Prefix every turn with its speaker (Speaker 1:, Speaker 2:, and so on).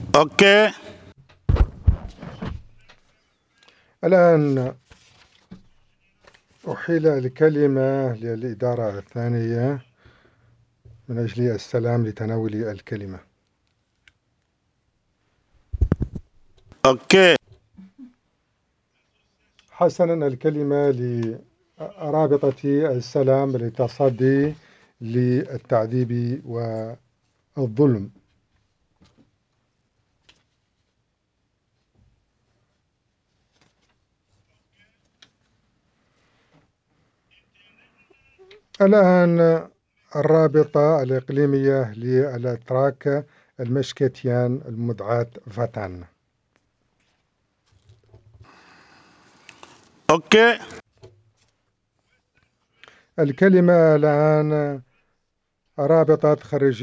Speaker 1: اوكي.
Speaker 2: الآن أحيل الكلمة للإدارة الثانية من أجل السلام لتناول الكلمة.
Speaker 1: اوكي.
Speaker 2: حسنا، الكلمة لرابطة السلام للتصدي للتعذيب والظلم. الآن الرابطة الإقليمية للأتراك المشكتيان المدعاة فاتان.
Speaker 1: اوكي.
Speaker 2: الكلمة الآن رابطة خريجي